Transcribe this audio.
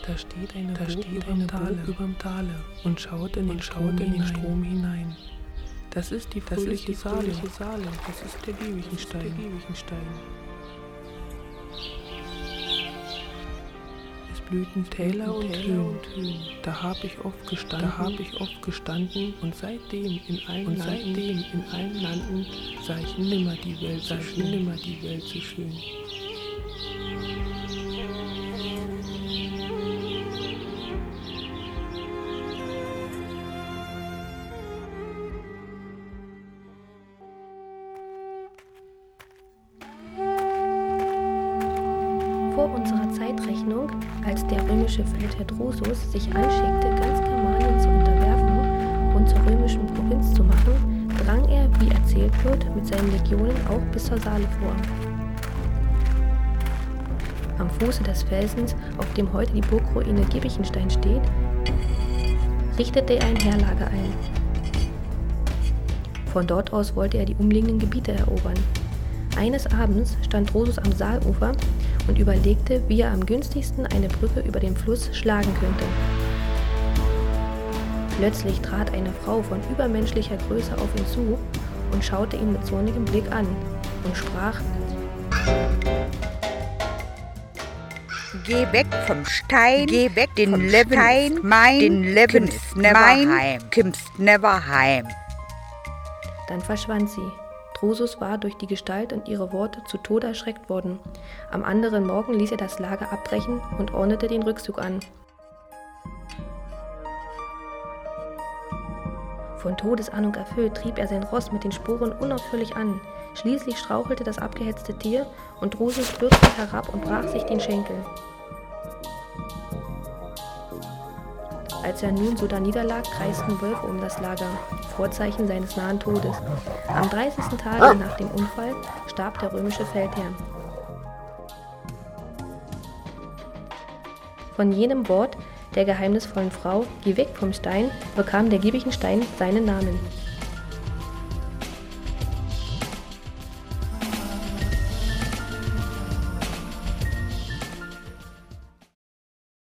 Da steht eine Burg überm Tale und schaut in den Strom hinein. Das ist die fröhliche Saale, das ist der Giebichenstein. Es blühten Täler und Höhen, da hab ich oft gestanden und seitdem in allen Landen sah ich nimmer die Welt so schön. Vor unserer Zeitrechnung, als der römische Feldherr Drusus sich anschickte, ganz Germanien zu unterwerfen und zur römischen Provinz zu machen, drang er, wie erzählt wird, mit seinen Legionen auch bis zur Saale vor. Am Fuße des Felsens, auf dem heute die Burgruine Giebichenstein steht, richtete er ein Heerlager ein. Von dort aus wollte er die umliegenden Gebiete erobern. Eines Abends stand Drusus am Saalufer und überlegte, wie er am günstigsten eine Brücke über den Fluss schlagen könnte. Plötzlich trat eine Frau von übermenschlicher Größe auf ihn zu und schaute ihn mit zornigem Blick an und sprach: Geh weg vom Stein, geh weg den Leben, mein Leben ist never heim. Dann verschwand sie. Drusus war durch die Gestalt und ihre Worte zu Tode erschreckt worden. Am anderen Morgen ließ er das Lager abbrechen und ordnete den Rückzug an. Von Todesahnung erfüllt trieb er sein Ross mit den Sporen unaufhörlich an. Schließlich strauchelte das abgehetzte Tier und Drusus stürzte herab und brach sich den Schenkel. Als er nun so da niederlag, kreisten Wölfe um das Lager, Vorzeichen seines nahen Todes. Am 30. Tage nach dem Unfall starb der römische Feldherr. Von jenem Wort der geheimnisvollen Frau, geh weg vom Stein, bekam der Giebichenstein seinen Namen.